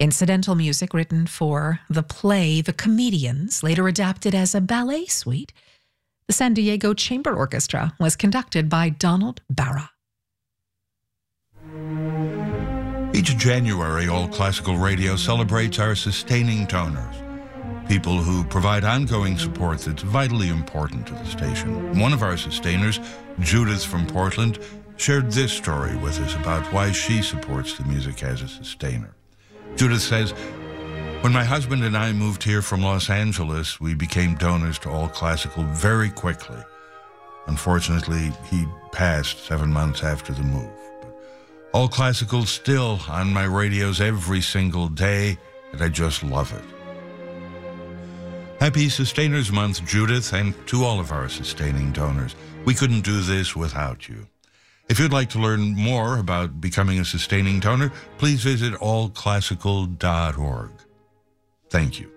Incidental music written for the play The Comedians, later adapted as a ballet suite. The San Diego Chamber Orchestra was conducted by Donald Barra. Each January, All Classical Radio celebrates our sustaining toners, people who provide ongoing support that's vitally important to the station. One of our sustainers, Judith from Portland, shared this story with us about why she supports the music as a sustainer. Judith says, "When my husband and I moved here from Los Angeles, we became donors to All Classical very quickly. Unfortunately, he passed 7 months after the move. But All Classical's still on my radios every single day, and I just love it." Happy Sustainers Month, Judith, and to all of our sustaining donors. We couldn't do this without you. If you'd like to learn more about becoming a sustaining donor, please visit allclassical.org. Thank you.